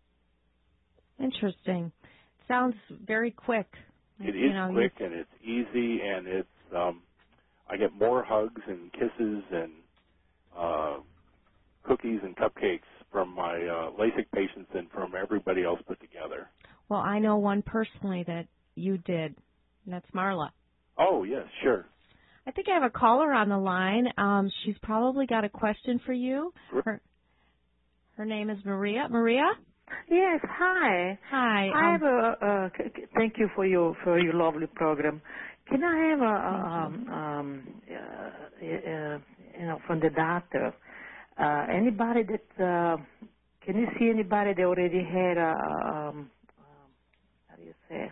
Interesting. Sounds very quick. It you is know, quick you... and it's easy, and it's um, I get more hugs and kisses and uh, cookies and cupcakes from my uh, LASIK patients than from everybody else put together. Well, I know one personally that you did, and that's Marla. Oh, yes, sure. I think I have a caller on the line. Um, she's probably got a question for you. Her, her name is Maria. Maria? Yes, hi. Hi. I um, have a, uh, c- c- thank you for your for your lovely program. Can I have a, um, um, uh, uh, you know, from the doctor, uh, anybody that, uh, can you see anybody that already had a, um, um, how do you say,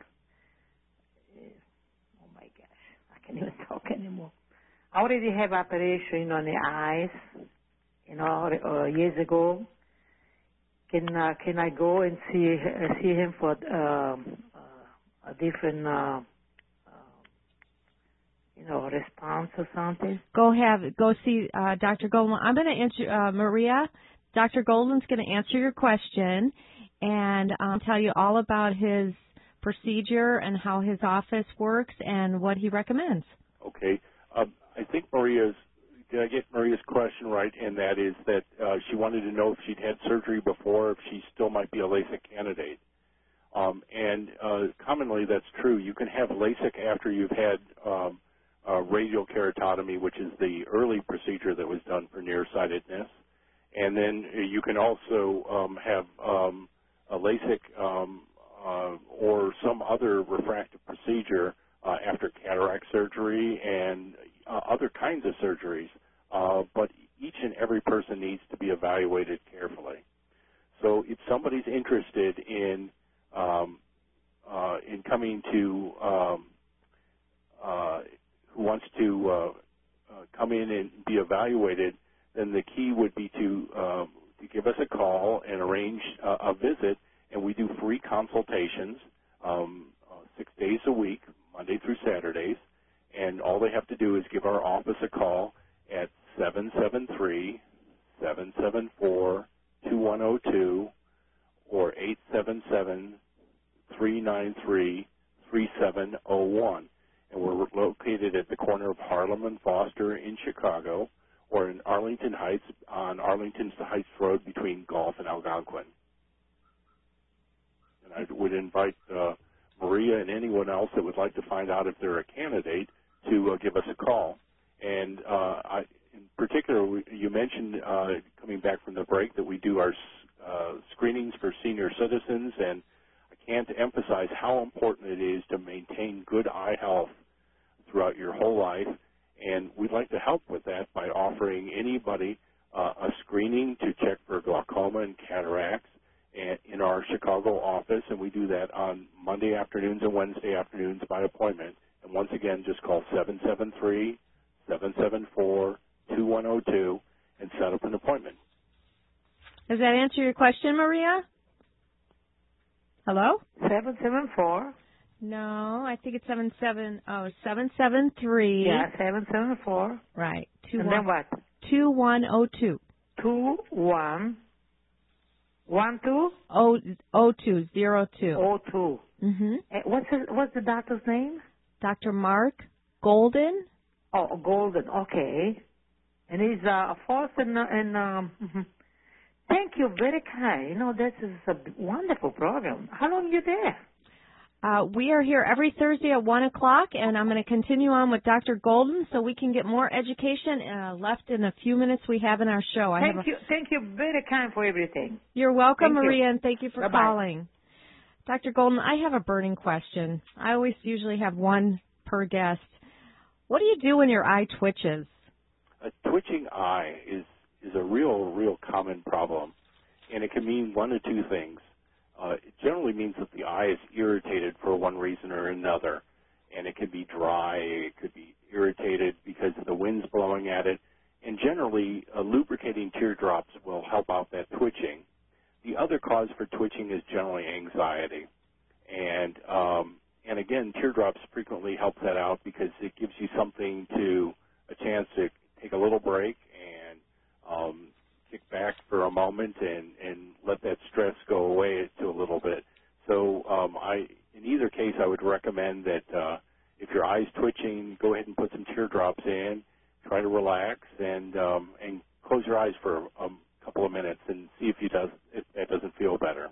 oh my gosh, I can't even talk anymore. I already have operation on the eyes, you know, uh, years ago. Can uh, can I go and see uh, see him for um, uh, a different, uh, uh, you know, response or something? Go have go see uh, Doctor Golden. I'm going to answer uh, Maria. Doctor Golden's going to answer your question and um, tell you all about his procedure and how his office works and what he recommends. Okay. Um, I think Maria's. Did I get Maria's question right? And that is that uh, she wanted to know if she'd had surgery before, if she still might be a LASIK candidate. Um, and uh, commonly that's true. You can have LASIK after you've had um, uh, radial keratotomy, which is the early procedure that was done for nearsightedness. And then you can also um, have um, a LASIK um, uh, or some other refractive procedure uh, after cataract surgery and uh, other kinds of surgeries. Uh, but each and every person needs to be evaluated carefully. So if somebody's interested in um, uh, in coming to um, uh, who wants to uh, uh, come in and be evaluated, then the key would be to uh, to give us a call and arrange uh, a visit, and we do free consultations um, uh, six days a week, Monday through Saturdays, and all they have to do is give our office a call at seven seven three, seven seven four, two one zero two or eight seven seven, three nine three, three seven zero one. And we're located at the corner of Harlem and Foster in Chicago, or in Arlington Heights on Arlington Heights Road between Gulf and Algonquin. And I would invite uh, Maria and anyone else that would like to find out if they're a candidate to uh, give us a call. And uh, I, in particular, we, you mentioned uh, coming back from the break that we do our uh, screenings for senior citizens, and I can't emphasize how important it is to maintain good eye health throughout your whole life. And we'd like to help with that by offering anybody uh, a screening to check for glaucoma and cataracts in our Chicago office, and we do that on Monday afternoons and Wednesday afternoons by appointment. And once again, just call seven seven three, seven seven four, two one zero two and set up an appointment. Does that answer your question, Maria? Hello? seven seven four. No, I think it's seven seven oh seven seven three. Yeah, seven seven four. Right. Two and one, then what? Two one oh two. Two one one two. Oh oh two zero two. Oh two. Mhm. Uh, what's his, what's the doctor's name? Doctor Mark Golden. Oh, Golden. Okay. And he's uh, a fourth and and um. mhm. Thank you, very kind. You know, this is a wonderful program. How long are you there? Uh, we are here every Thursday at one o'clock, and I'm going to continue on with Doctor Golden so we can get more education uh, left in the few minutes we have in our show. I Thank have a... you. Thank you very kind for everything. You're welcome, Thank Maria, you. and thank you for Bye-bye. calling. Doctor Golden, I have a burning question. I always usually have one per guest. What do you do when your eye twitches? A twitching eye is, is a real, real common problem, and it can mean one of two things. Uh, it generally means that the eye is irritated for one reason or another, and it could be dry, it could be irritated because the wind's blowing at it, and generally uh, lubricating teardrops will help out that twitching. The other cause for twitching is generally anxiety, and um, and again, teardrops frequently help that out because it gives you something to, a chance to take a little break and um, kick back for a moment and, and let that stress go away to a little bit. So um, I, in either case, I would recommend that uh, if your eye's twitching, go ahead and put some teardrops in, try to relax, and um, and close your eyes for a, a couple of minutes and see if you does if that doesn't feel better.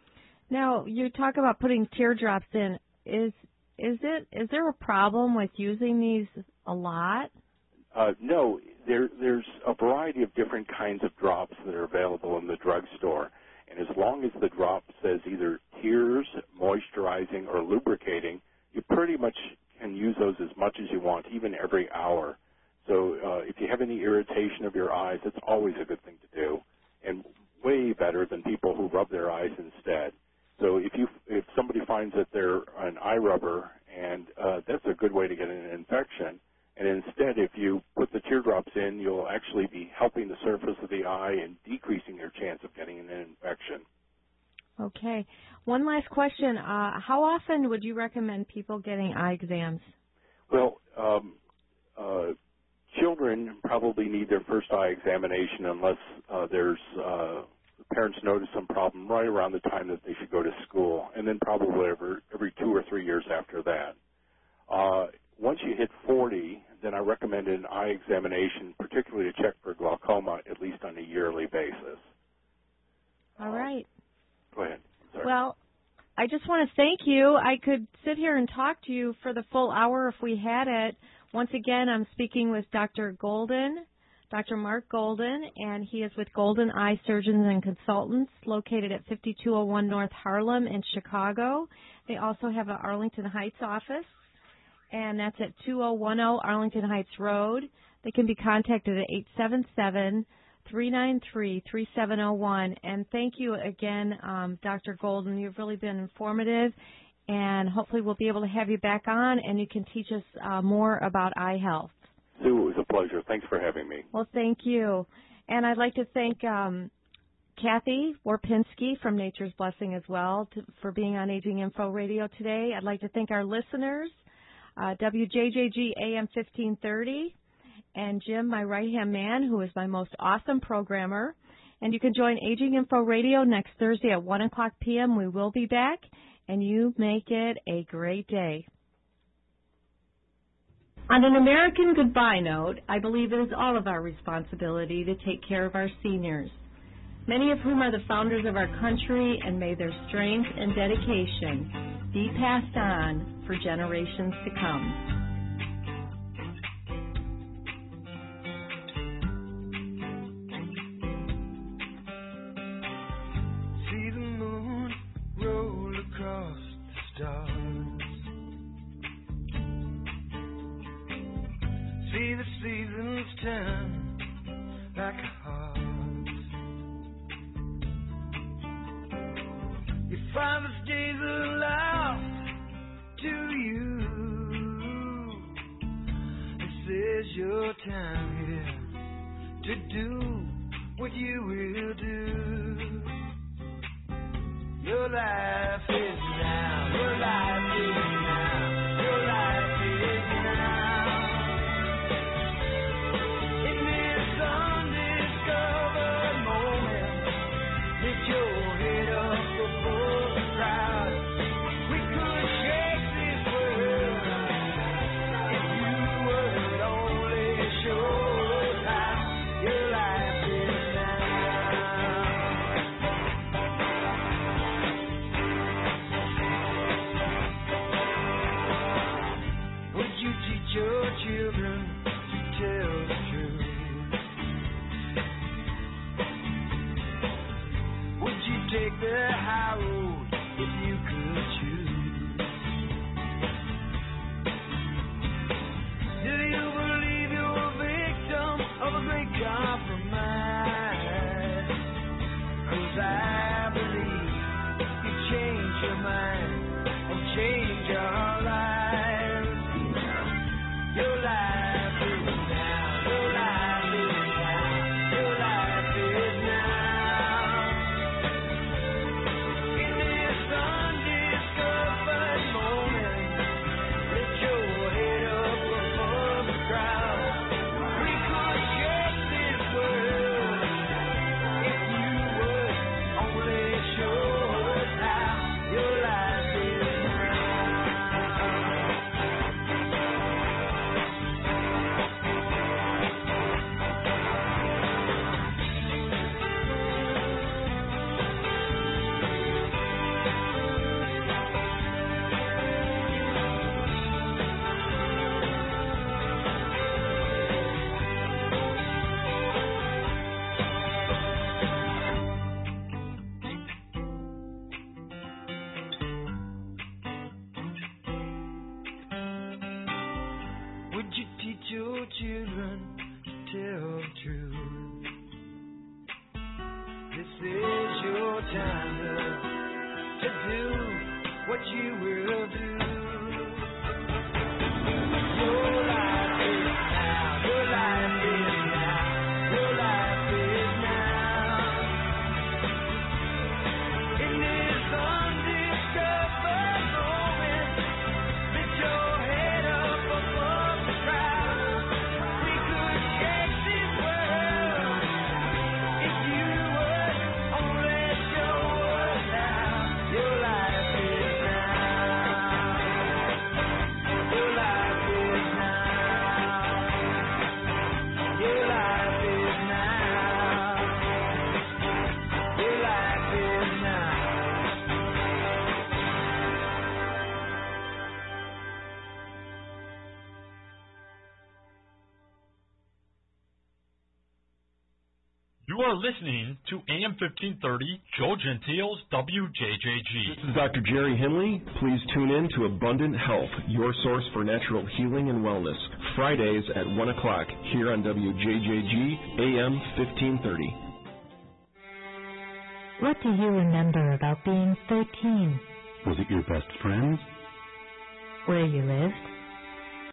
Now, you talk about putting teardrops in. Is is it is there a problem with using these a lot? Uh, no, there, there's a variety of different kinds of drops that are available in the drugstore, and as long as the drop says either tears, moisturizing, or lubricating, you pretty much can use those as much as you want, even every hour. So uh, if you have any irritation of your eyes, it's always a good thing to do, and way better than people who rub their eyes instead. So if you if somebody finds that they're an eye rubber, and uh, that's a good way to get an infection. And instead, if you put the teardrops in, you'll actually be helping the surface of the eye and decreasing your chance of getting an infection. Okay. One last question. Uh, how often would you recommend people getting eye exams? Well, um, uh, children probably need their first eye examination unless uh, there's uh, the parents notice some problem right around the time that they should go to school, and then probably every, every two or three years after that. Uh, Once you hit forty, then I recommend an eye examination, particularly to check for glaucoma, at least on a yearly basis. All right. Go ahead. Sorry. Well, I just want to thank you. I could sit here and talk to you for the full hour if we had it. Once again, I'm speaking with Doctor Golden, Doctor Mark Golden, and he is with Golden Eye Surgeons and Consultants located at fifty-two oh one North Harlem in Chicago. They also have an Arlington Heights office, and that's at two oh one oh Arlington Heights Road. They can be contacted at eight seven seven, three nine three, three seven oh one. And thank you again, um, Doctor Golden. You've really been informative, and hopefully we'll be able to have you back on, and you can teach us uh, more about eye health. Sue, it was a pleasure. Thanks for having me. Well, thank you. And I'd like to thank um, Kathy Warpinski from Nature's Blessing as well to, for being on Aging Info Radio today. I'd like to thank our listeners, Uh, W J J G A M fifteen thirty, and Jim, my right-hand man, who is my most awesome programmer. And you can join Aging Info Radio next Thursday at one o'clock p m We will be back, and you make it a great day. On an American goodbye note, I believe it is all of our responsibility to take care of our seniors, many of whom are the founders of our country, and may their strength and dedication be passed on for generations to come. See the moon roll across the stars. See the seasons turn like a heart. Your father's days are lost to you. It says your time here your children to tell the truth. This is your time to, to do what you will do. Your life is now, your life is now, your life is now. In this undiscovered moment, lift your head up above the crowd. We could change this world if you would only show us how. Your life is now. Your life is now. Your life is now. Your life is now. You are listening to A M fifteen thirty, Joe Gentile's W J J G. This is Doctor Jerry Henley. Please tune in to Abundant Health, your source for natural healing and wellness, Fridays at one o'clock here on W J J G, A M fifteen thirty. What do you remember about being thirteen? Was it your best friends? Where you lived?